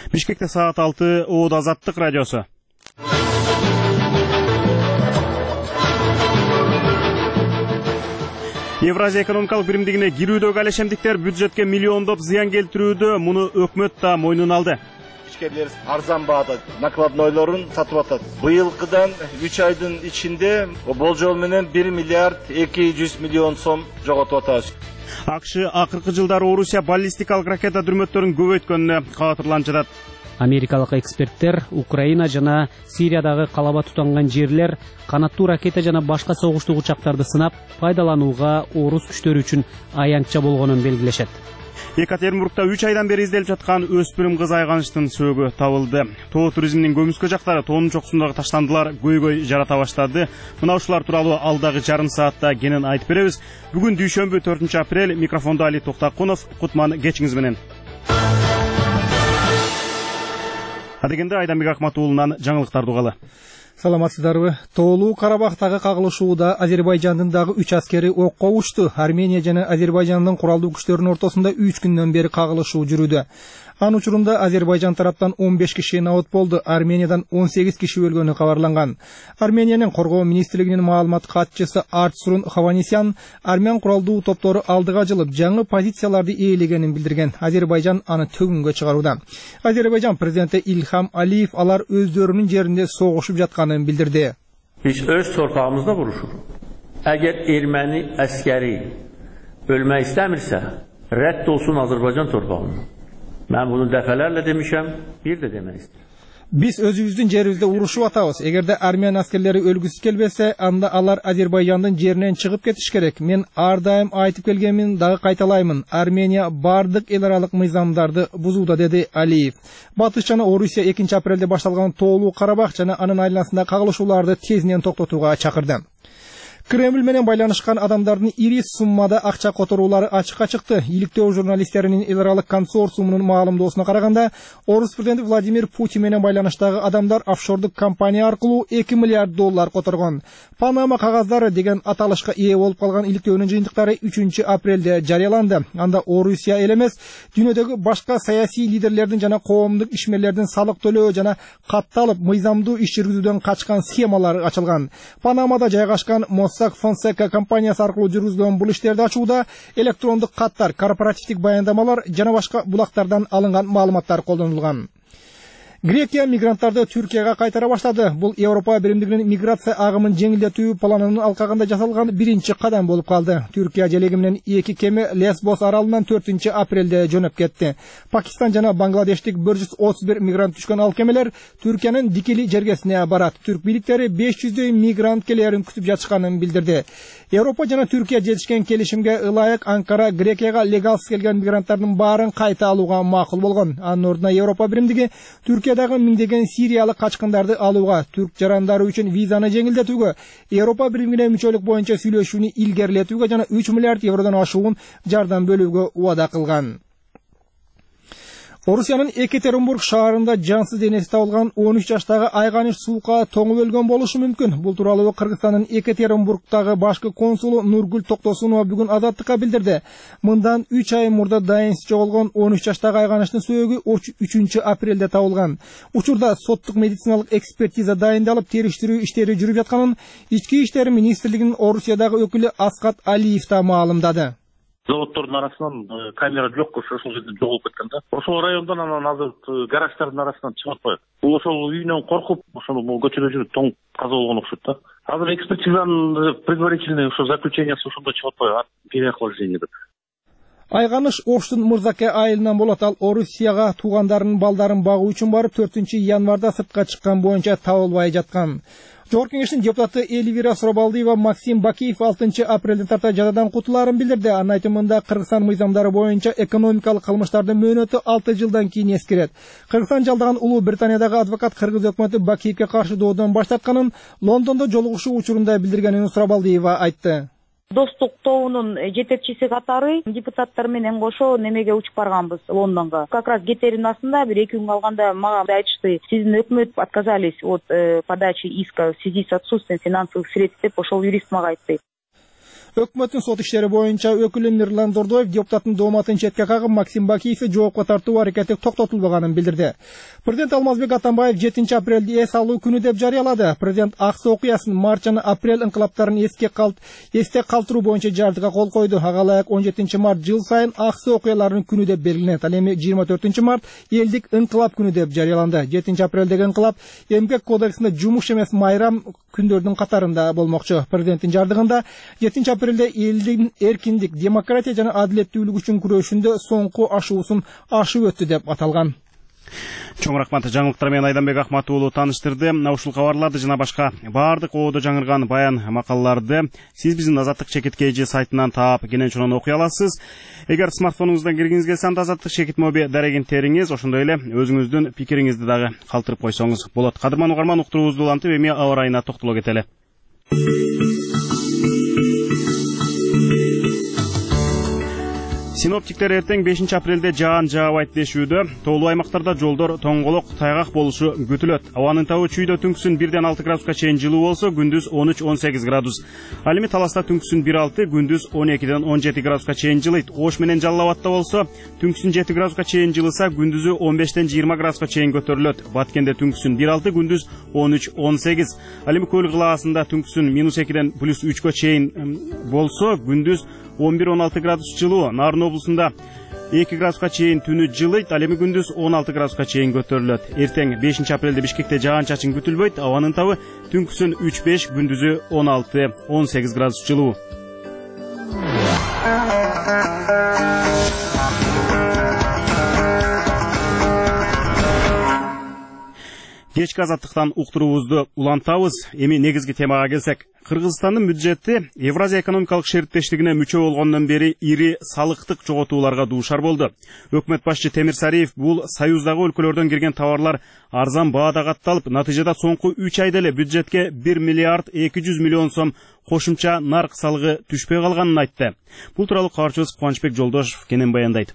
Бишкекте саат 6 ООД Азаттык радиосу. Евразия экономикалык биримдигине кирүүдөгү алешемдиктер бюджетке миллиондоп зыян келтирүүдө, муну өкмөт да мойнуна алды. Ишкерлер арзан баада накладнойлорун сатып атат. Быйылкыдан 3 айдын ичинде болжол менен 1 миллиард 200 миллион сом жоготуп атабыз. АКШ акыркы жылдары Орусия баллистикалык ракета дүрмөттөрүн көбөйткөнүнө кабатырланып жатат. Америкалык эксперттер Украина жана Сириядагы калаба тутанган жерлер канаттуу ракета жана башка согуштук учактарды сынап, пайдаланууга орус күчтөрү үчүн аянтча болгонун белгилешет. Екатеринбургда 3 айдан бери изделип жаткан өспүрүм кыз айганыштын сөөгү табылды. Тоо туризмдин көмүскө жактары тоонун чокусундагы таштандылар көйгөй жарата баштады. Мына ушулар тууралуу алдагы жарым саатта кенен айтып беребиз. Бүгүн дүйшөмбү 4-апрель, микрофондо Али Токтакунов, Кутман кечиңиз менен. Адегенде Айданбек Акматуулунан жаңылыктарды угалы. Саламатсыздарбы? Тоолуу Карабактагы кагылышууда Азербайжандын дагы 3 аскери окко учту. Армения жана Азербайжандын куралдуу күчтөрүнүн ортосунда 3 күндөн бери кагылышуу жүрүүдө. Анын учурунда Азербайжан тараптан 15 киши набыт болду, Армениядан 18 киши өлгөнү кабарланган. Армениянын коргоо министрлигинин маалымат катчысы Артсурун Хаванисян армян куралдуу топтору алдыга жылып, жаңы позицияларды ээлегенин билдирген. Азербайжан аны төгүнгө чыгарууда. Азербайжан президенти Илхам Алиев алар өздөрүнүн жеринде согушуп жатканын билдирди. Biz öz torpağımızda vuruşuruq. Əgər erməni əskəri ölmək istəmirsə, rədd olsun Azərbaycan torpağından. Mən bunu dəfələrlə demişəm, bir də demək istəyirəm. Biz özümüzdün jerimizde uruşup atабыз. Эгерде армян аскерлери өлгүсү келбесе, анда алар Азербайжандын жеринен чыгып кетиш керек. Мен ар дайым айтып келгенмин, дагы кайталаймын. Армения бардык эл аралык мыйзамдарды бузууда, деди Алиев. Батыш жана Орусия 2-апрелде башталган Тоолуу Карабак жана анын айланасында кагылышууларды тезинен токтотууга чакырды. Кремль менен байланышкан адамдардын ири суммада акча которуулары ачыкка чыкты. Иликтөө журналисттеринин эл аралык консорциумунун маалымдоосуна караганда, Орус президенти Владимир Путин менен байланыштагы адамдар офшордук компания аркылуу 2 миллиард доллар которгон. Панама кагаздары деген аталышка ээ болуп калган иликтөөнүн жыйынтыктары 3-апрелде жарыяланды. Анда Орусия эл эмес, дүйнөдөгү башка саясий лидерлердин жана коомдук ишмерлердин салык төлөө жана катталып мыйзамдуу иш жүргүзүүдөн качкан схемалары ачылган. Панамада жайгашкан Mossack Fonseca компаниясы аркылуу жүргүзүлгөн бул иштерди ачууда электрондук каттар, корпоративдик баяндамалар жана башка булактардан алынган маалыматтар колдонулган. Грекия мигранттарды Түркияга кайтара баштады. Бул Европа биримдигинин миграция агымын жеңилдетүү планынын алкагында жасалган биринчи кадам болуп калды. Түркия желеги менен 2 кеме Лесбос аралынан 4-апрелде жөнөп кетти. Пакистан жана Бангладештик 131 мигрант түшкөн ал кемелер Түркиянын Дикили жергесине барат. Түрк бийликтери 500дөй мигрант келерин күтүп жатышканын билдирди. Европа жана Түркия жетишкен келишимге ылайык Анкара Грекияга легалсыз келген мигранттардын баарын кайта алууга макул болгон. Анын ордуна Европа биримдиги Түркиядагы миңдеген сириялык качкындарды алууга, түрк жарандары үчүн визаны жеңилдетүүгө, Европа биримине мүчөлүк боюнча сүйлөшүүнү илгерилетүүгө жана 3 миллиард евродон ашуун жардам бөлүүгө убада кылган. Орусиянын Екатеринбург шаарында жансыз денеси табылган 13 жаштагы айганыш суукка тоңуп өлгөн болушу мүмкүн. Бул тууралуу Кыргызстандын Екатеринбургдагы башкы консулу Нургүл Токтосунова бүгүн Азаттыкка билдирди. Мындан 3 ай мурда дайынсыз жоголгон 13 жаштагы айганыштын сөөгү 3-апрелде табылган. Учурда соттук медициналык экспертиза дайындалып, териштирүү иштери жүрүп жатканын Ички иштер министрлигинин Орусиядагы өкүлү Аскат Алиев да маалымдады. Заводдордун арасынан камера жок, ошол жерде жоголуп кеткен да. Ошол райондон анан азыр гараждардын арасынан чыгып атпайт. Бул ошол үйүнөн коркуп, ошол көчөдө жүрүп тоң каза болгон окшойт да. Азыр экспертизанын предварительный ошо заключениясы ошондо чыгып атпайбы, переохлаждение деп. Айганыш Оштун Мурзаке айылынан болот. Ал Орусияга туугандарынын балдарын багуу үчүн барып 4-январда сыртка чыккан боюнча табылбай жаткан. Жогорку кеңештин депутаты Эльвира Сурабалдиева Максим Бакиев 6-апрелден тарта жазадан кутулаарын билдирди. Анын айтымында Кыргызстан мыйзамдары боюнча экономикалык кылмыштардын мөөнөтү 6 жылдан кийин эскерет. Кыргызстан жалдаган Улуу Британиядагы адвокат кыргыз өкмөтү Бакиевке каршы доодон баш тартканын Лондондо жолугушуу учурунда билдиргенин Сурабалдиева айтты. Достук тобунун жетекчиси катары депутаттар менен кошо немеге учуп барганбыз Лондонго. Как раз кетерин астында бир 2 күн калганда мага айтышты, сиздин өкмөт отказались от подачи иска в связи с отсутствием финансовых средств деп ошол юрист мага айтты. Өкмөттүн сот иштери боюнча өкүлү Мирлан Дордоев депутаттын дооматын четке кагып Максим Бакиевди жоопко тартуу аракети токтотулбаганын билдирди. Президент Алмазбек Атамбаев 7 апрелди эс алуу күнү деп жарыялады. Президент Аксы окуясын март жана апрель инкылаптарын эсте калтыруу боюнча жардыга кол койду. Ага ылайык 17 март жыл сайын Аксы окуяларынын күнү деп белгиленет. Ал эми 24 март элдик инкылап күнү деп жарыяланды. 7 апрелдеги инкылап Эмгек кодексинде жумуш эмес майрам күндөрдүн катарында болмокчу. Президенттин жардыгында 7 апрелде элдин эркиндик, демократия жана адилеттүүлүк үчүн күрөшүндө соңку ашуусун ашып өттү деп аталган. Чоң рахмат, жаңылыктар менен Айданбек Ахмат уулу тааныштырды. Ушул кабарларды жана башка баардык оодо жаңырган баян макалаларды сиз биздин Азаттык чекит KG сайтынан таап, кенен чонон окуй аласыз. Эгер смартфонуңуздан киргиңиз келсе, анда Азаттык чекит моби дарегенттериңиз, ошондой эле өзүңүздүн пикириңизди дагы калтырып койсоңуз болот. Кадырман угарман, уктуруубузду улантып, эми аба ырайына токтоло кетели. Синоптиктер эртең 5 апрелде жаан жаабайт дешүүдө. Тоолуу аймактарда жолдор тоңголок, тайгак болушу күтүлөт. Абанын табы чүйдө түнкүсүн 1-ден 6 градуска чейин жылуу болсо, күндүз 13-18 градус. Ал эми Таласта түнкүсүн 1-6, күндүз 12-ден 17 градуска чейин жылыйт. Ош менен Жалал Абадта болсо, түнкүсүн 7 градуска чейин жылыса, күндүзү 15-ден 20 градуска чейин көтөрүлөт. Баткенде түнкүсүн 1-6, күндүз 13-18. Ал эми Көл Кылаасында түнкүсүн -2-ден +3 чейин болсо, күндүз 11-16 градус жылуу. Нарын облусунда 2 градуска чейин түнү жылыйт, ал эми күндүз 16 градуска чейин көтөрүлөт. Эртең 5 апрелде Бишкекте жаан-чачын күтүлбөйт. Абанын табы түнкүсүн 3-5, күндүзү 16-18 градус жылуу. Кечки Азаттыктан уктуруубузду улантабыз. Эми негизги темага келсек, Кыргызстандын бюджети Евразия экономикалык шериктештигине мүчө болгондон бери ири салыктык жоготууларга дуушар болду. Өкмөт башчы Темир Сариев бул союздагы өлкөлөрдөн кирген товарлар арзан баада катталып, натыйжада соңку 3 айда эле бюджетке 1 миллиард 200 миллион сом кошумча нарк салыгы түшпөй калганын айтты. Бул тууралуу кабарчыбыз Кубанычбек Жолдошев кенен баяндайт.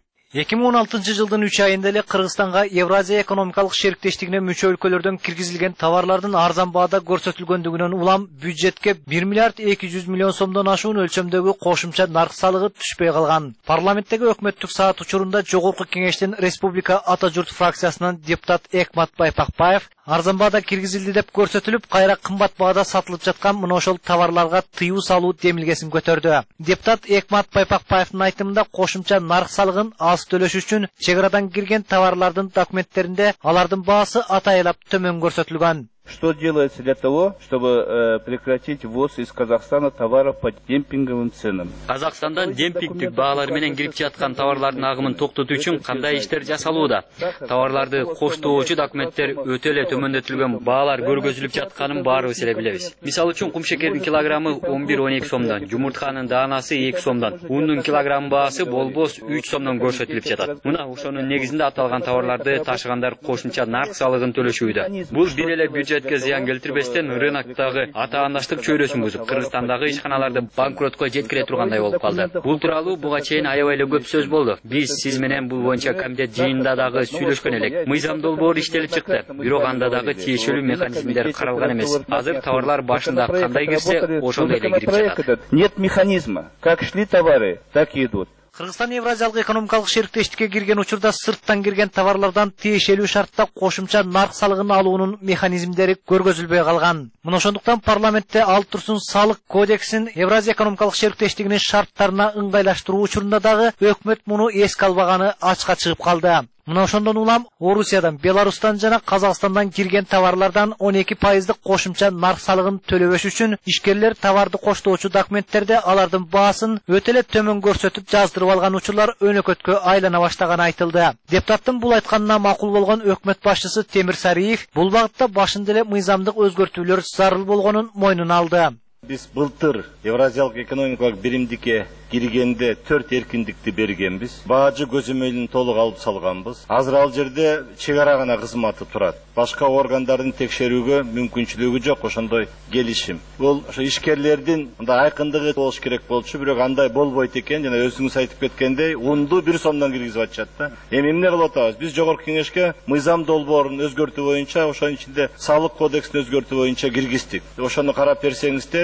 2016 жылдын 3 айында эле Кыргызстанга Евразия экономикалык шериктештигине мүчө өлкөлөрдөн киргизилген товарлардын арзан баада көрсөтүлгөндүгүнөн улам бюджетке 1 миллиард 200 миллион сомдон ашуун өлчөмдөгү кошумча нарк салыгы түшпөй калган. Парламенттеги өкмөттүк саат учурунда Жогорку Кеңештин Республика Ата журт фракциясынан депутат Экмат Байпакбаев арзан баада киргизилди деп көрсөтүлүп, кайра кымбат баада сатылып жаткан мына ошол товарларга тыюу салуу демилгесин көтөрдү. Депутат Экмат Байпакбаевдин айтымында кошумча нарк салыгын төлөш үчүн чек арадан кирген товарлардын документтеринде алардын баасы атайылап төмөн көрсөтүлгөн. Что делается для того, чтобы прекратить ввоз из Казахстана товаров по демпинговым ценам? Казахстандан демпингдик баалар менен кирип жаткан товарлардын агымын токтотуу үчүн кандай иштер жасалууда? Товарларды коштоочу документтер өтө эле төмөндөтүлгөн баалар көргөзүлүп жатканын баарыбыз эле билебиз. Мисалы үчүн кумшекердин килограммы 11-12 сомдон, жумуртканын даанасы 2 сомдон, ундун килограмм баасы болбос 3 сомдон көрсөтүлүп жатат. Мына ошонун негизинде аталган товарларды ташыгандар кошумча нарк салыгын төлөшүүдө. Бул бир эле бюджетке зыян келтирбестен рыноктогу атаандыштык чөйрөсүн бузуп, Кыргызстандагы ишканаларды банкротко жеткире тургандай болуп калды. Бул тууралуу буга чейин аябай эле көп сөз болду. Биз сиз менен бул боюнча комитет жыйынында дагы сүйлөшкөн элек. Мыйзам долбоор иштелип чыкты. Бирок анда дагы тиешелүү механизмдер каралган эмес. Азыр товарлар башында кандай кирсе, ошондой эле кирип жатат. Нет механизма. Как шли товары, так и идут. Кыргызстан Евразиялык экономикалык шериктештикке кирген учурда сырттан кирген товарлардан тиешелүү шартта кошумча нарк салыгын алуунун механизмдери көргөзүлбөй калган. Мына ошондуктан парламентте алып турсун салык кодексин Евразия экономикалык шериктештигинин шарттарына ыңгайлаштыруу учурунда дагы өкмөт муну эске албаганы ачка чыгып калды. Мына ошондон улам Орусиядан, Беларустан жана Казакстандан кирген товарлардан 12% кошумча нарк салыгын төлөбөш үчүн ишкерлер товарды коштоочу документтерде алардын баасын өтө эле төмөн көрсөтүп жаздырып алган учурлар өнөкөткө айлана баштаганы айтылды. Депутаттын бул айтканына макул болгон өкмөт башчысы Темир Сариев бул багытта башында эле мыйзамдык өзгөртүүлөр зарыл болгонун мойнуна алды. Биз былтыр Евразиялык экономикалык биримдикке киргенде 4 эркиндикти бергенбиз. Баажы көзөмөлүн толук алып салганбыз. Азыр ал жерде чек ара гана кызматы турат. Башка органдардын текшерүүгө мүмкүнчүлүгү жок ошондой келишим. Бул ошо ишкерлердин мындай айкындыгы болуш керек болчу, бирок андай болбойт экен. Жана өзүңүз айтып кеткендей, унду 1 сомдон киргизип атышат да. Эми эмне кылып атабыз? Биз Жогорку Кеңешке мыйзам долбоорун өзгөртүү боюнча, ошонун ичинде салык кодексин өзгөртүү боюнча киргиздик. Ошону карап берсеңиздер,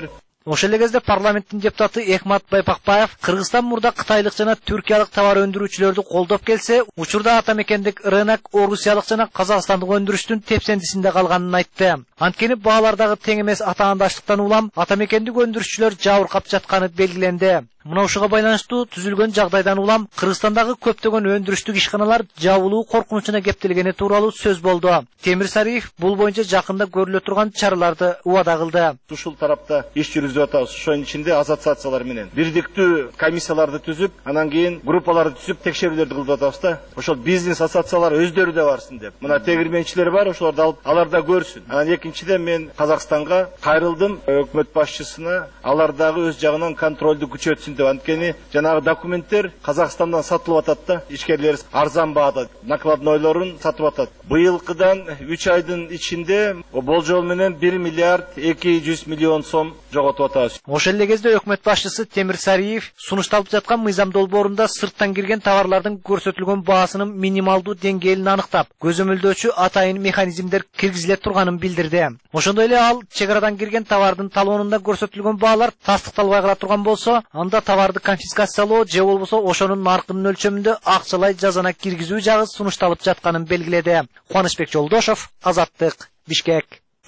Ошол эле кезде парламенттин депутаты Экмат Байпакбаев Кыргызстан мурда кытайлык жана түркиялык товар өндүрүүчүлөрдү колдоп келсе, учурда атамекендик рынок орусиялык жана казакстандык өндүрүштүн тепсендисинде калганын айтты. Анткени баалардагы тең эмес атаандаштыктан улам атамекендик өндүрүшчүлөр жабыркап жатканы белгиленди. Мына ушуга байланыштуу түзүлгөн жагдайдан улам Кыргызстандагы көптөгөн өндүрүштүк ишканалар жабылуу коркунучуна кептелгени тууралуу сөз болду. Темир Сариев бул боюнча жакында көрүлө турган чараларды убада кылды. Ушул тарапта иш жүргүзүп атабыз. Ошонун ичинде ассоциациялар менен бирдиктүү комиссияларды түзүп, анан кийин группаларды түзүп текшерүүлөрдү кылып атабыз да. Ошол бизнес ассоциациялар өздөрү да барсын деп. Мына тегирменчилер бар, ошолорду алып, алар да көрсүн. Анан экинчиден мен Казакстанга кайрылдым, өкмөт башчысына алардагы өз жагынан контролду күчөтсүн деп. Анткени жанагы документтер Казакстандан сатылып атат да, ишкерлер арзан баада накладнойлорун сатып атат. Быйылкыдан 3 айдын ичинде болжол менен 1 миллиард 200 миллион сом жоготуп атабыз. Ошол эле кезде өкмөт башчысы Темир Сариев сунушталып жаткан мыйзам долбоорунда сырттан кирген товарлардын көрсөтүлгөн баасынын минималдуу деңгээлин аныктап, көзөмөлдөөчү атайын механизмдер киргизиле турганын билдирди. Ошондой эле ал чек арадан кирген товардын талоонунда көрсөтүлгөн баалар тастыкталбай кала турган болсо, анда товарды конфискациялоо же болбосо ошонун наркынын өлчөмүндө акчалай жазана киргизүү жагы сунушталып жатканын белгиледи. Кубанычбек Жолдошов, Азаттык, Бишкек.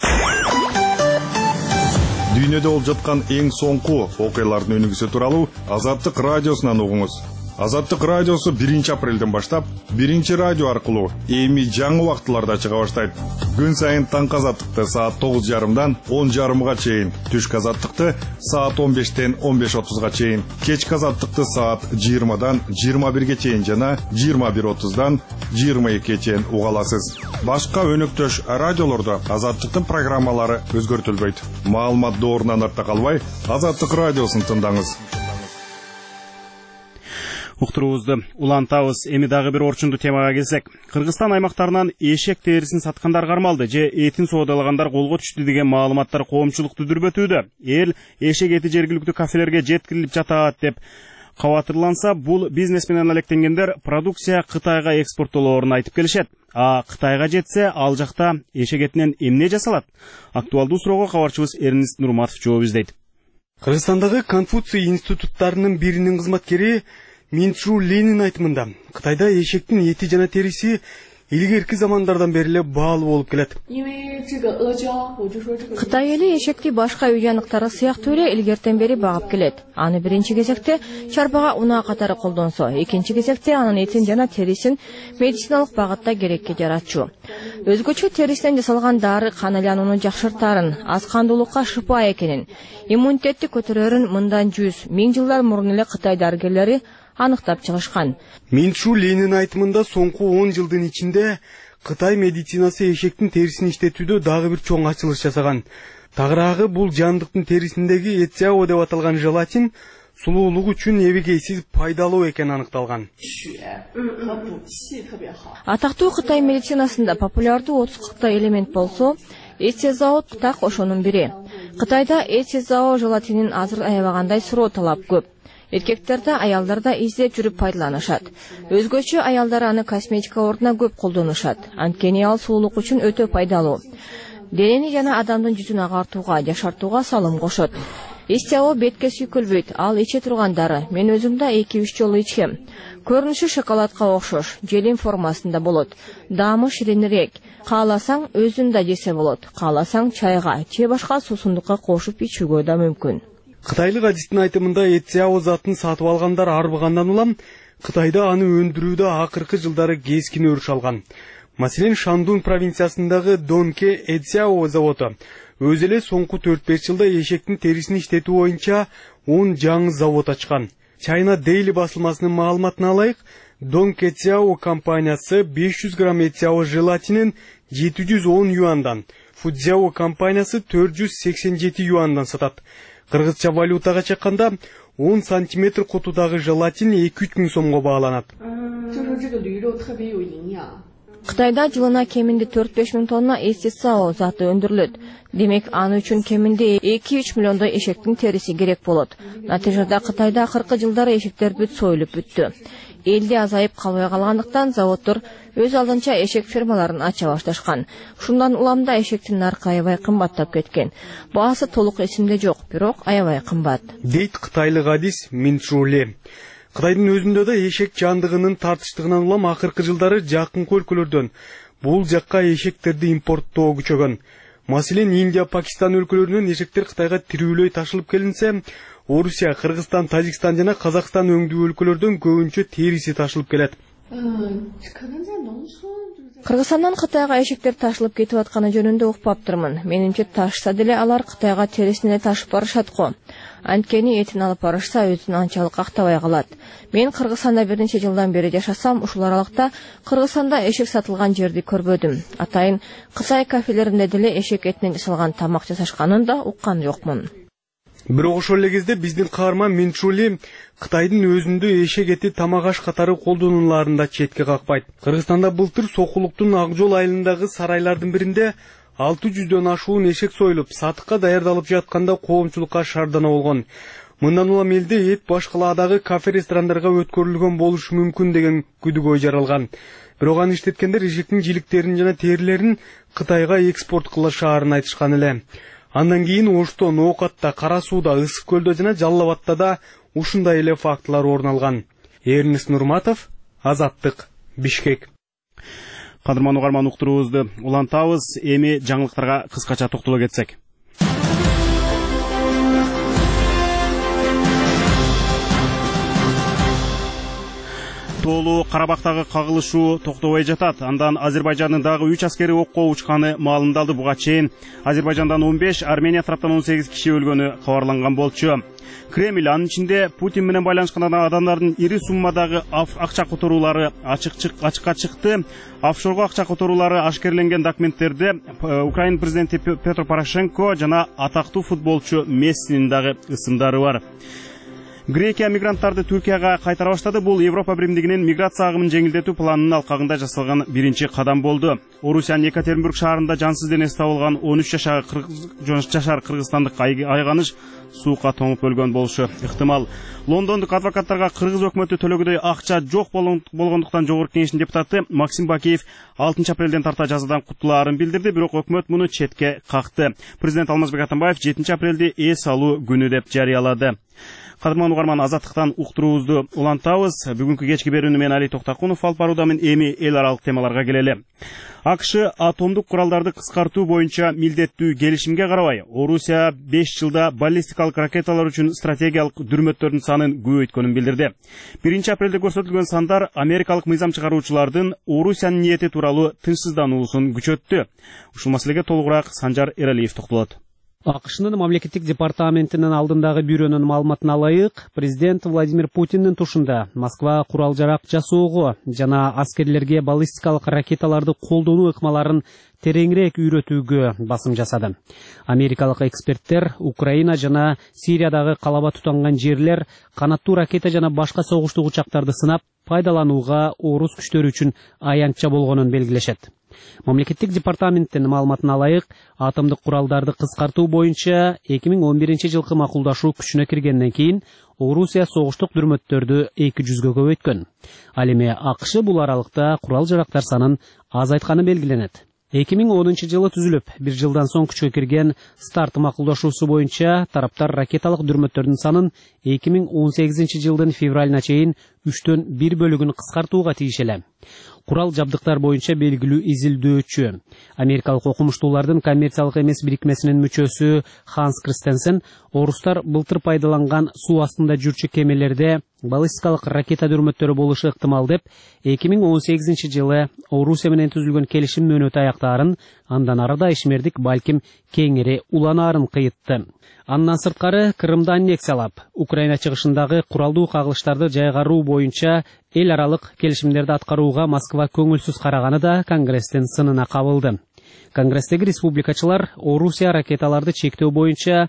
Дүйнөдө болуп жаткан эң соңку окуялардын өнүгүүсү тууралуу Азаттык радиосунан угуңуз. Азаттык радиосу 1 апрелден баштап 1 радио аркылуу эми жаңы убактыларда чыга баштайт. Күн сайын таңкы Азаттыкты саат 9:30дан 10:30га чейин, түшкү Азаттыкты саат 15-тен 15:30га чейин, кечки Азаттыкты саат 20-дан 21-ге чейин жана 21:30-дан 22-ге чейин уга аласыз. Башка өнөктөш радиолордо Азаттыктын программалары өзгөртүлбөйт. Маалымат доорунан артта калбай, Азаттык радиосун тыңдаңыз. Уктуруубузду улантабыз. Эми дагы бир орчундуу темага келсек, Кыргызстан аймактарынан эшек терисин саткандар кармалды же этин соодалагандар колго түштү деген маалыматтар коомчулукту дүрбөтүүдө. Эл эшек эти жергиликтүү кафелерге жеткирилип жатат деп кабатырланса, бул бизнес менен алектенгендер продукция Кытайга экспорттолоорун айтып келишет. А Кытайга жетсе, ал жакта эшек этинен эмне жасалат? Актуалдуу суроого кабарчыбыз Эрнест Нурматов жооп издейт. Кыргызстандагы Конфуций институттарынын биринин кызматкери Минчжу Ленин айтымында, Кытайда эшектин эти жана териси илгерки замандардан бери эле баалуу болуп келет. Кытай эли эшекти башка үй жаныктары сыяктуу эле илгертен бери багып келет. Аны биринчи кезекте чарбага унаа катары колдонсо, экинчи кезекте анын этин жана терисин медициналык багытта керекке жаратчу. Өзгөчө терисинен жасалган дары кан айланууну жакшыртарын, аз кандуулукка шыпа экенин, иммунитетти көтөрөрүн мындан 100-1000 жылдар мурун эле Кытай дарыгерлери аныктап чыгышкан. Минчжу Ленин айтымында соңку 10 жылдын ичинде Кытай медицинасы эшектин терисин иштетүүдө дагы бир чоң ачылыш жасаган. Тагыраагы бул жандыктын терисиндеги эцяо деп аталган желатин сулуулук үчүн эбегейсиз пайдалуу экени аныкталган. Атактуу Кытай медицинасында популярдуу 30-40 элемент болсо, эцезао так ошонун бири. Кытайда эцезао желатинин азыр аябагандай суроо талап көп. Эркектерде, аялдарда издеп жүрүп пайдаланышат. Өзгөчө аялдар аны косметика ордуна көп колдонушат. Анткени ал сулуулук үчүн өтө пайдалуу. Денени жана адамдын жүзүн агартууга, жашартууга салым кошот. Эцяо бетке сүйкөлбөйт, ал иче турган дары. Мен өзүм да 2-3 жолу ичкем. Көрүнүшү шоколадка окшош, желим формасында болот. Даамы ширинирээк. Кааласаң өзүн да жесе болот. Кааласаң чайга же башка суусундукка кошуп ичүүгө да мүмкүн. Кытайлык адистин айтымында эцяо затын сатып алгандар арбыгандан улам Кытайда аны өндүрүүдө акыркы жылдары кескин өрүш алган. Маселен, Шандун провинциясындагы Донке эцяо заводу өз эле соңку 4-5 жылда эшектин терисин иштетүү боюнча 10 жаңы завод ачкан. China Daily басылмасынын маалыматына алайык, Донке эцяо компаниясы 500 грамм эцяо желатинин 710 юандан, Фудзяо компаниясы 487 юандан сатат. Кыргызча валютага чакканда 10 сантиметр кутудагы желатин 2-3 миң сомго бааланат. Кытайда жылына кеминде 4-5 миң тонна эцяо заты өндүрүлөт. Демек, аны үчүн кеминде 2-3 миллиондой эшектин териси керек болот. Натыйжада Кытайда акыркы жылдары эшектер бүт союлуп бүттү. элде азайып калбай калгандыктан заводдор өз алдынча эшек фермаларын ача башташкан. Ушундан уламда эшектин наркы аябай кымбаттап кеткен. Баасы толук эсимде жок, бирок аябай кымбат. Дейт кытайлык адис Минчжуле. Кытайдын өзүндө да эшек жандыгынын тартыштыгынан улам акыркы жылдары жакынкы өлкөлөрдөн бул жакка эшектерди импорттоо күчөгөн. Маселен, Индия, Пакистан өлкөлөрүнөн эшектер Кытайга тирүүлөй ташылып келинсе, Орусия, Кыргызстан, Тажикстан жана Казакстан өңдүү өлкөлөрдөн көбүнчө териси ташылып келет. Кыргызстандан Кытайга эшектер ташылып кетип атканы жөнүндө укпаптырмын. Менимче ташса деле алар Кытайга терисин эле ташып барышат го. Анткени этин алып барышса өзүн анчалык актабай калат. Мен Кыргызстанда бир нече жылдан бери жашасам, ушул аралыкта Кыргызстанда эшек сатылган жерди көрбөдүм. Атайын Кытай кафелеринде деле эшек этинен жасалган тамак жасашканын да уккан жокмун. Бирок ошол эле кезде биздин каарман Минчжули Кытайдын өзүндө эшек эти тамак аш катары колдонуларын да четке какпайт. Кыргызстанда былтыр Сокулуктун Ак жол айылындагы сарайлардын биринде 600дөн ашуун эшек союлуп, сатыкка даярдалып жатканда коомчулукка шаардана болгон. Мындан улам элде эт башкаладагы кафе-ресторандарга өткөрүлгөн болушу мүмкүн деген күдүгөй жаралган. Бирок аны иштеткендер эшектин жиликтерин жана терилерин Кытайга экспорт кылышаарын айтышкан эле. Андан кийин Ошто, Ноокатта, Кара Сууда, Ысык көлдө жана Жалал Абадта да ушундай эле фактылар орун алган. Эрнис Нурматов, Азаттык, Бишкек. Кадырман угарман уктуруубузду улантабыз. Эми жаңылыктарга кыскача токтоло кетсек. Тоолуу Карабактагы кагылышуу токтобой жатат. Андан Азербайжандын дагы 3 аскери окко учканы маалымдалды. Буга чейин Азербайжандан 15, Армения тараптан 18 киши өлгөнү кабарланган болчу. Кремль анын ичинде Путин менен байланышкан адамдардын ири суммадагы акча которуулары ачыкка чыкты. Офшорго акча которуулары ашкерленген документтерде Украина президенти Петр Порошенко жана атактуу футболчу Мессинин дагы ысымдары бар. Грекия мигранттарды Түркияга кайтара баштады. Бул Европа биримдигинин миграция агымын жеңилдетүү планынын алкагында жасалган биринчи кадам болду. Орусиянын Екатеринбург шаарында жансыз денеси табылган 13 жашар кыргызстандык айганыш суукка тоңуп өлгөн болушу ыктымал. Лондондук адвокаттарга кыргыз өкмөтү төлөгөдөй акча жок болгондуктан жогорку кеңештин депутаты Максим Бакиев 6 апрелден тарта жазадан кутулаарын билдирди, бирок өкмөт муну четке какты. Президент Алмазбек Атамбаев 7 апрелди эс алуу күнү деп жарыялады. Кадырман угарман, Азаттыктан уктуруубузду улантабыз. Бүгүнкү кечки берүүнү мен Али Токтакунов алып баруудамын. Эми эл аралык темаларга келели. АКШ атомдук куралдарды кыскартуу боюнча милдеттүү келишимге карабай, Орусия 5 жылда баллистикалык ракеталар үчүн стратегиялык дүрмөттөрдүн санын көбөйткөнүн билдирди. 1 апрелде көрсөтүлгөн сандар америкалык мыйзам чыгаруучулардын Орусиянын ниети тууралуу тынчсыздануусун күчөттү. Ушул маселеге толугураак Санжар Эралиев токтолот. АКШнын мамлекеттик департаментинин алдындагы бюронун маалыматына ылайык, президент Владимир Путиндин тушунда Москва курал-жарак жасоого жана аскерлерге баллистикалык ракеталарды колдонуу ыкмаларын тереңирээк үйрөтүүгө басым жасады. Америкалык эксперттер Украина жана Сириядагы калаба тутанган жерлер канаттуу ракета жана башка согуштук учактарды сынап, пайдаланууга орус күчтөрү үчүн аянтча болгонун белгилешет. Мамлекеттик департаменттин маалыматына ылайык, атомдук куралдарды кыскартуу боюнча 2011 жылкы макулдашуу күчүнө киргенден кийин Орусия согуштук дүрмөттөрдү 200гө көбөйткөн. Ал эми АКШ бул аралыкта курал-жарактар санын азайтканы белгиленет. 2010 жылы түзүлүп, бир жылдан соң күчкө кирген старт макулдашуусу боюнча тараптар ракеталык дүрмөттөрдүн санын 2018 жылдын февралына чейин 3төн 1 бөлүгүн кыскартууга тийишеле. Курал жабдыктар боюнча белгилүү изилдөөчү, америкалык окумуштуулардын коммерциялык эмес бирикмесинин мүчөсү Ханс Кристенсен орустар былтыр пайдаланган суу астында жүрчү кемелерде баллистикалык ракета дүрмөттөрү болушу ыктымал деп 2018 жылы Орусия менен түзүлгөн келишим мөөнөтү аяктаарын, андан ары да ишмердик балким кеңири уланаарын кыйытты. Андан сырткары Крымды аннексиялап, Украина чыгышындагы куралдуу кагылыштарды жайгаруу боюнча эл аралык келишимдерди аткарууга Москва көңүлсүз караганы да Конгресстин сынына кабылды. Конгресстеги республикачылар Орусия ракеталарды чектөө боюнча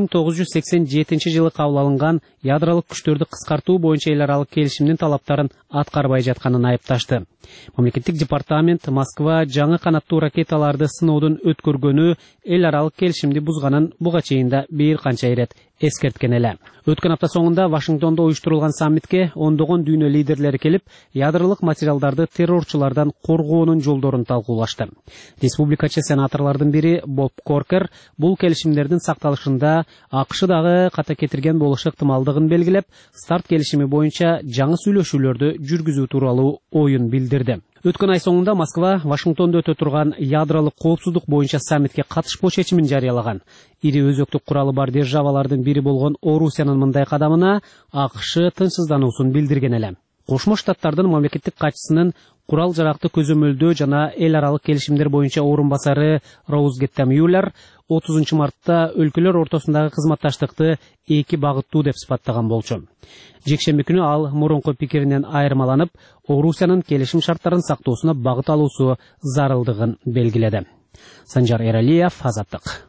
1987 жылы кабыл алынган ядролук күчтөрдү кыскартуу боюнча эл аралык келишимдин талаптарын аткарбай жатканын айыпташты. Мамлекеттик департамент Москва жаңы канаттуу ракеталарды сыноодон өткөргөнү эл аралык келишимди бузганын буга чейин да бир канча ирет эскерткен эле. Өткөн апта соңунда Вашингтонда уюштурулган саммитке ондогон дүйнө лидерлери келип, ядролук материалдарды террорчулардан коргоонун жолдорун талкуулашты. Республикачы сенаторлордун бири Боб Коркер бул келишимдердин сакталышында АКШдагы ката кетирген болушу ыктымалдыгын белгилеп, старт келишими боюнча жаңы сүйлөшүүлөрдү жүргүзүү тууралуу оюн билдирди. Өткөн ай соңунда Москва Вашингтонда өтө турган ядролук коопсуздук боюнча саммитке катышпоо чечимин жарыялаган. Ири өзөктүк куралы бар державалардын бири болгон Орусиянын мындай кадамына АКШ тынчсыздануусун билдирген эле. Кошмо Штаттардын мамлекеттик катчысынын курал жаракты көзөмөлдөө жана эл аралык келишимдер боюнча орун басары Роузгетта Мюллер 30 мартта өлкөлөр ортосундагы кызматташтыкты эки багыттуу деп сыпаттаган болчу. Жекшемби күнү ал мурунку пикиринен айырмаланып, Орусиянын келишим шарттарын сактоосуна багыт алуусу зарылдыгын белгиледи. Санжар Эралиев, Азаттык.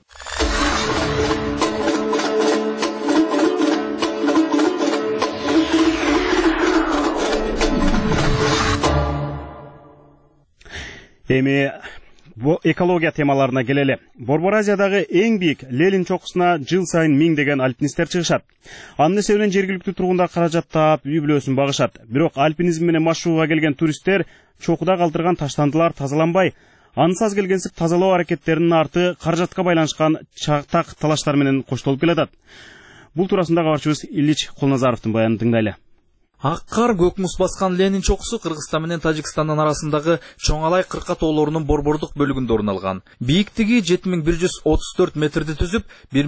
Эми экология темаларына келели. Борбор Азиядагы эң бийик Ленин чокусуна жыл сайын миңдеген альпинисттер чыгышат. Анын эсебинен жергиликтүү тургундар каражат таап, үй-бүлөсүн багышат. Бирок альпинизм менен машыгууга келген туристтер чокуда калтырган таштандылар тазаланбай, ансыз келгенсип тазалоо аракеттеринин арты каражатка байланышкан чактак талаштар менен коштолуп келатат. Бул туурасында кабарчыбыз Ильич Колназаровдун баянын тыңдайлы. Ак кар көк муз баскан Ленин чокусу Кыргызстан менен Тажикстандын арасындагы Чоңалай кырка тоолорунун борбордук бөлүгүндө орун алган. Бийиктиги 7134 метрди түзүп,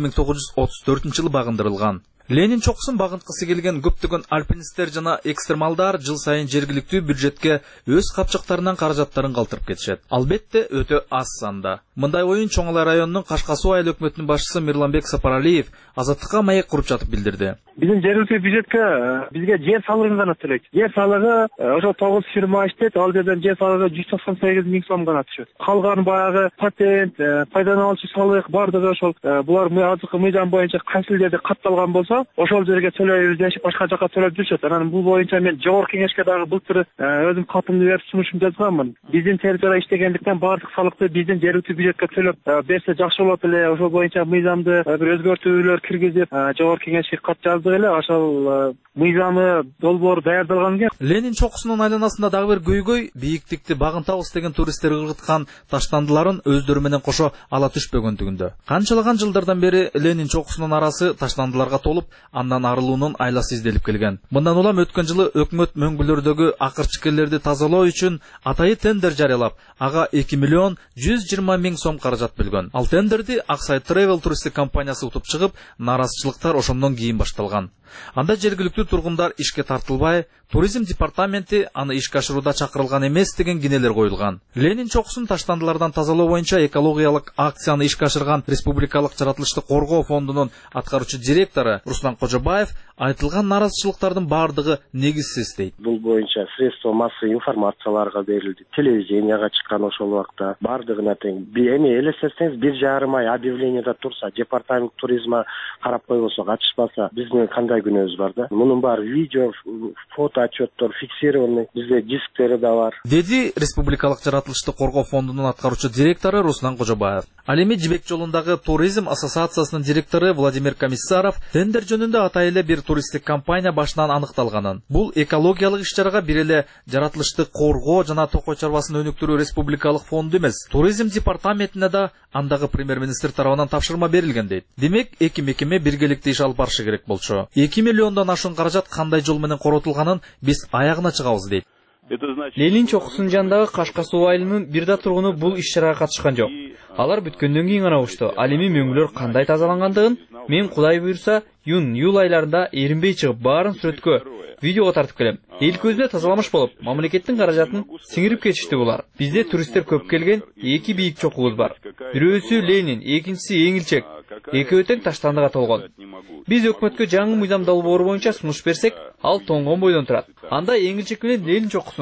1934 жылы багындырылган. Ленин чокусун багынткысы келген көптөгөн альпинисттер жана экстремалдар жыл сайын жергиликтүү бюджетке өз капчыктарынан каражаттарын калтырып кетишет. Албетте өтө аз санда. Мындай оюн Чоңалай районунун Кашкасуу айыл өкмөтүнүн башчысы Мирланбек Сапаралиев Азаттыкка маек куруп жатып билдирди. Биздин жергиликтүү бюджетке бизге жер салыгын гана төлөйт. Жер салыгы ошо 9 фирма иштейт, ал жерден жер салыгы 198 миң сом гана түшөт. Калган баягы патент, пайдалануучу салык бардыгы ошол булар азыркы мыйзам боюнча кайсы жерде катталган болсо, ошол жерге төлөйбүз дешип башка жака төлөп жүрүшөт. Анан бул боюнча мен жогорку кеңешке дагы былтыр өзүм катымды берип сунушум жазганмын. Биздин территорияда иштегендиктен бардык салыкты биздин жергиликтүү бюджетке төлөп берсе жакшы болот эле. Ошол боюнча мыйзамды бир өзгөртүүлөр киргизип жогорку кеңешке кат жаздык эле. Ошол мыйзамы долбоор даярдалган экен. Ленин чокусунун айланасында дагы бир көйгөй бийиктикти багынтабыз деген туристтер ыргыткан таштандыларын өздөрү менен кошо ала түшпөгөндүгүндө. Канчалаган жылдардан бери Ленин чокусунун арасы таштандыларга толуп, андан арылуунун айласы изделип келген. Мындан улам өткөн жылы өкмөт мөңгүлөрдөгү акырчыкерлерди тазалоо үчүн атайы тендер жарыялап, ага 2 миллион 120 миң сом каражат бөлгөн. Ал тендерди Аксай Travel туристтик компаниясы утуп чыгып, наразычылыктар ошондон кийин башталган. Анда жергиликтүү тургундар ишке тартылбай, туризм департаменти аны ишке ашырууда чакырылган эмес деген кинелер коюлган. Ленин чокусун таштандылардан тазалоо боюнча экологиялык акцияны ишке ашырган Республикалык жаратылышты коргоо фондунун аткаруучу директору Руслан Кожобаев айтылган наразычылыктардын бардыгы негизсиз дейт. Бул боюнча средства массовой информацияларга берилди, телевиденияга чыккан ошол убакта бардыгына тең. Эми элестетсеңиз 1,5 ай объявлениеда турса, департамент туризма карап койбосо, катышпаса, биздин кандай күнөөбүз бар да. Мунун баары видео, фото отчеттор фиксированный, бизде дисктери да бар. Деди Республикалык жаратылышты коргоо фондунун аткаруучу директору Руслан Кожобаев. Ал эми Жибек жолундагы туризм ассоциациясынын директору Владимир Комиссаров тендер жөнүндө атай эле бир туристтик компания башынан аныкталганын. Бул экологиялык иш-чарага бир эле жаратылышты коргоо жана токой чарбасын өнүктүрүү республикалык фонду эмес, туризм департаментине да андагы премьер-министр тарабынан тапшырма берилген дейт. Демек, эки мекеме биргеликте иш алып барышы керек болчу. 2 миллиондон ашуун каражат кандай жол менен коротулганын биз аягына чыгабыз дейт. Ленин чокусунун жанындагы Кашкасуу айылынын бир да тургуну бул иш-чарага катышкан жок. Алар бүткөндөн кийин гана ушту. Ал эми мөңгүлөр кандай тазалангандыгын мен Кудай буйрса июнь-июль айларында эринбей чыгып баарын сүрөткө, видеого тартып келем. Эл көзүнө тазаламыш болуп, мамлекеттин каражатын сиңирип кетишти булар. Бизде туристтер көп келген, эки бийик чокубуз бар. Бирөөсү Ленин, экинчиси Эңилчек. Экөө тең таштандыга толгон. Биз өкмөткө жаңы мыйзам долбоору боюнча сунуш берсек, ал тоңгон бойдон турат. Анда Эңилчек менен Ленин чокусун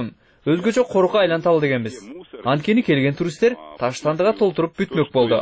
өзгөчө корукка айланталы дегенбиз. Анткени келген туристтер таштандыга толтуруп бүтмөк болду.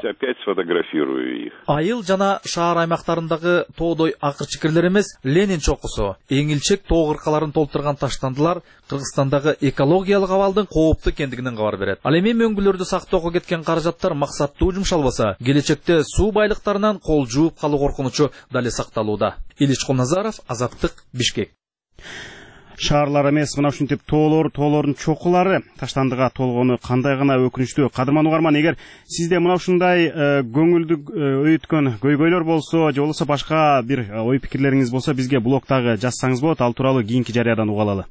Айыл жана шаар аймактарындагы тоодой акыр-чикирлер эмес, Ленин чокусу, эңилчек тоо кыркаларын толтурган таштандылар Кыргызстандагы экологиялык абалдын кооптуу экендигинен кабар берет. Ал эми мөңгүлөрдү сактоого кеткен каражаттар максаттуу жумшалбаса, келечекте суу байлыктарынан кол жууп калуу коркунучу дали сакталууда. Илич Кулназаров, Азаттык, Бишкек. Шаарлар эмес, мына ушинтип тоолордун чокулары таштандыга толгону кандай гана өкүнүчтүү. Кадырман угарман, эгер сизде мына ушундай көңүлдү өйүткөн көйгөйлөр болсо, же болбосо башка бир ой пикирлериңиз болсо, бизге блогдагы жазсаңыз болот. Ал тууралуу кийинки жарыядан уга алалы.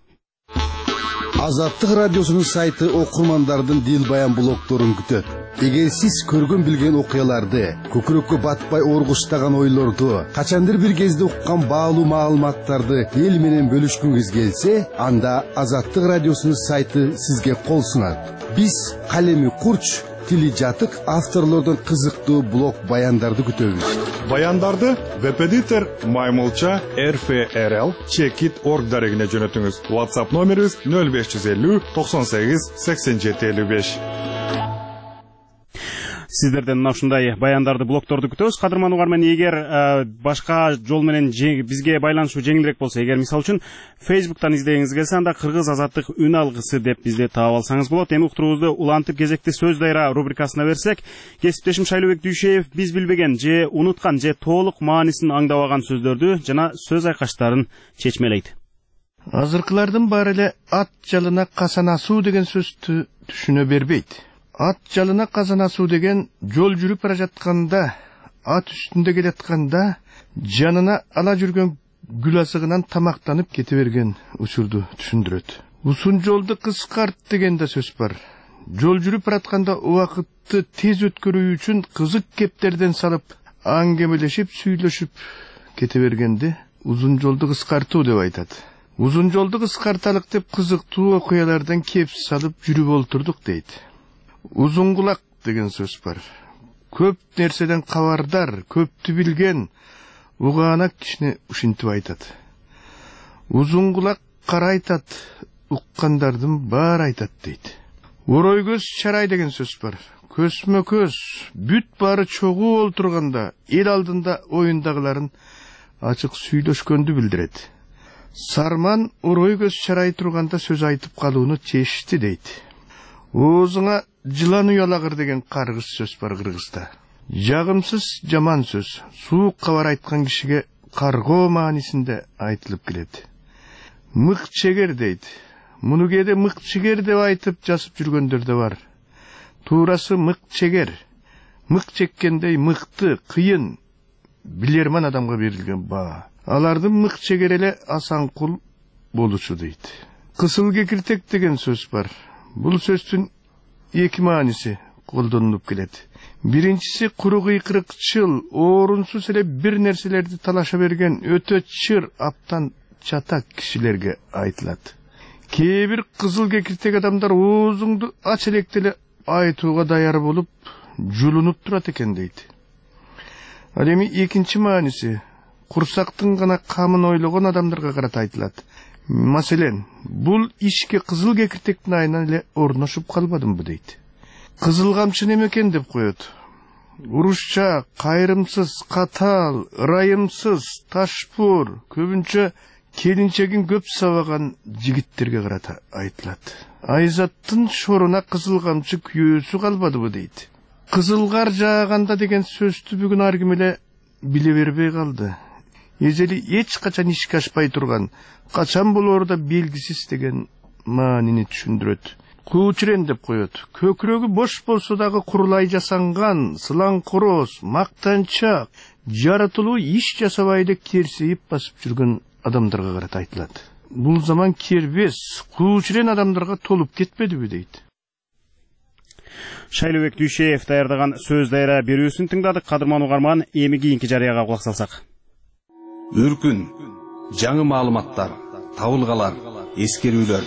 Азаттык радиосунун сайты окурмандардын дил баян блогдорун күтөт. Эгер сиз көргөн билген окуяларды, көкүрөккө батпай оргуштаган ойлорду, качандыр бир кезде уккан баалуу маалыматтарды эл менен бөлүшкүңүз келсе, анда Азаттык радиосунун сайты сизге кол сунат. Биз калеми курч, тили жатык авторлордун кызыктуу блог баяндарды күтөбүз. Баяндарды Веб-эдитор Маймылча RFRL Checkit.org дарегине жөнөтүңүз. WhatsApp номерибиз 0550 98 87 55. Сиздерден мына ушундай баяндарды, блогдорду күтөбүз. Кадырман угарман, эгер башка жол менен бизге байланышуу жеңилирээк болсо, эгер мисалы үчүн Facebook'тан издегиңиз келсе, анда Кыргыз азаттык үн алгысы деп бизди таап алсаңыз болот. Эми уктуруубузду улантып кезекти сөз дайра рубрикасына берсек, кесиптешим Шайлообек Дүйшеев биз билбеген же унуткан же толук маанисин аңдабаган сөздөрдү жана сөз айкаштарын чечмелейт. Азыркылардын баары эле ат жалына казан асуу деген сөздү түшүнө бербейт. Ат жалына казан асуу деген жол жүрүп бара жатканда, ат үстүндө келатканда, жанына ала жүргөн гүл азыгынан тамактанып кете берген учурду түшүндүрөт. Узун жолду кыскарт деген да сөз бар. Жол жүрүп баратканда убакытты тез өткөрүү үчүн кызык кептерден салып, аңгемелешип, сүйлөшүп кете бергенди узун жолду кыскартуу деп айтат. Узун жолду кыскарталык деп кызыктуу окуялардан кеп салып жүрүп олтурдук дейт. Узун кулак деген сөз бар. Көп нерседен кабардар, көптү билген, угаанак кишини ушинтип айтат. Узун кулак кара айтат, уккандардын баары айтат дейт. Орой көз чарай деген сөз бар. Көзмө көз, бүт баары чогуу олтурганда, эл алдында оюндагыларын ачык сүйлөшкөндү билдирет. Сарман орой көз чарай турганда сөз айтып калууну чечти дейт. Оозуңа жылан уялагыр деген каргыз сөз бар Кыргызда. Жагымсыз жаман сөз, суук кабар айткан кишиге каргоо маанисинде айтылып келет. Мык чегер дейт. Муну кээде мык чегер деп айтып жазып жүргөндөр да бар. Туурасы мык чегер. Мык чеккендей мыкты, кыйын, билерман адамга берилген баа. Алардын мык чегер эле асанкул болушу дейт. Кысыл кекиртек деген сөз бар. Бул сөздүн эки мааниси колдонулуп келет. Биринчиси куру кыйкырыкчыл, орунсуз эле бир нерселерди талаша берген өтө чыр, аптан чатак кишилерге айтылат. Кээ бир кызыл кекиртек адамдар оозуңду ач электе эле айтууга даяр болуп, жулунуп турат экен дейт. Ал эми экинчи мааниси курсактын гана камын ойлогон адамдарга карата айтылат. Маселен, бул ишке кызыл кекиртектин айынан эле орношуп калбадымбы дейт. Кызыл камчы неме экен деп коет. Урушча, кайрымсыз, катал, ырайымсыз, ташпур, көбүнчө келинчегин көп сабаган жигиттерге карата айтылат. Айзаттын шоруна кызыл камчы күйөөсү калбадыбы дейт. Кызыл кар жааганда деген сөздү бүгүн ар ким эле биле бербей калды. Эжели эч качан ишке ашпай турган, качан болору да белгисиз деген маанини түшүндүрөт. Куучурен деп коет. Көкүрөгү бош болсо дагы курулай жасанган, сылаңкороз, мактанчак, жаратылуу иш жасабай эле керсейип басып жүргөн адамдарга карата айтылат. Бул заман кербес, куучурен адамдарга толуп кетпедиби дейт. Шайлообек Дүйшеев даярдаган сөз дайра берүүсүн тыңдадык. Кадырман угарман, эми кийинки жарыяга кулак салсак. Үркүн, жаңы маалыматтар, табылгалар, эскерүүлөр.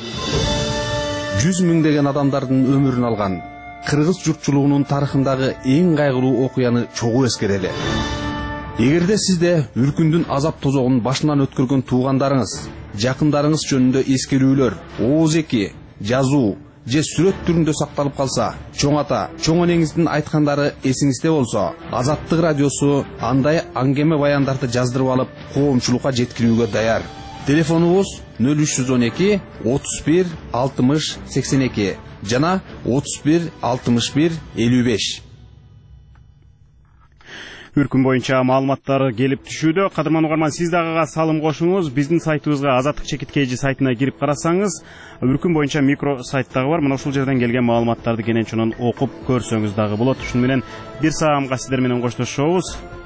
100 миңдеген адамдардын өмүрүн алган кыргыз журтчулугунун тарыхындагы эң кайгылуу окуяны чогуу эскерели. Эгерде сизде үркүндүн азап тозогун башынан өткөргөн туугандарыңыз, жакындарыңыз жөнүндө эскерүүлөр, ооз эки жазуу же сүрөт түрүндө сакталып калса, чоң ата, чоң энеңиздин айткандары эсиңизде болсо, Азаттык радиосу андай аңгеме баяндарды жаздырып алып, коомчулукка жеткирүүгө даяр. Телефонубуз 0312 31 60 82 жана 31 61 55. Үркүн боюнча маалыматтар келип түшүүдө. Кадырман угарман, сиз дагы салым кошуңуз. Биздин сайтыбызга Азаттык чекиткейжи сайтына кирип карасаңыз, үркүн боюнча микро сайттагы бар. Мына ушул жерден келген маалыматтарды кенен чонун окуп көрсөңүз дагы болот. Ушуну менен бир саамга сиздер менен коштошобуз.